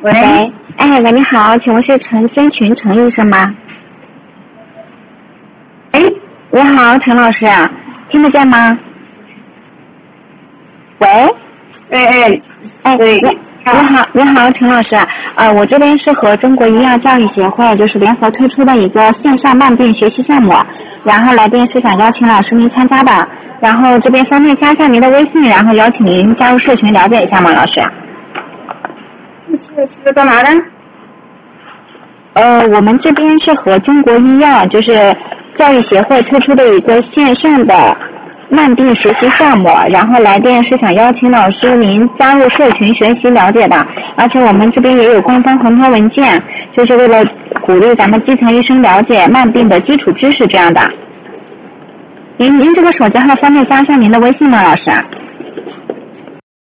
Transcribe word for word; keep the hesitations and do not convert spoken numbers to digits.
喂， 哎，喂，你好，请问是陈先群陈医生吗？ 哎， 你好，陈老师，听得见吗？喂， 哎哎哎， 对你你好，你好，陈老师，呃，我这边是和中国医药教育协会就是联合推出的一个线上慢病学习项目，然后来电是想邀请老师您参加的，然后这边方便加一下您的微信，然后邀请您加入社群了解一下吗，老师？ 是是干嘛的？ 呃，我们这边是和中国医药就是教育协会推出的一个线上的慢病学习项目，然后来电是想邀请老师您加入社群学习了解的，而且我们这边也有官方红头文件，就是为了鼓励咱们基层医生了解慢病的基础知识这样的。您您这个手机号方便加上您的微信吗，老师？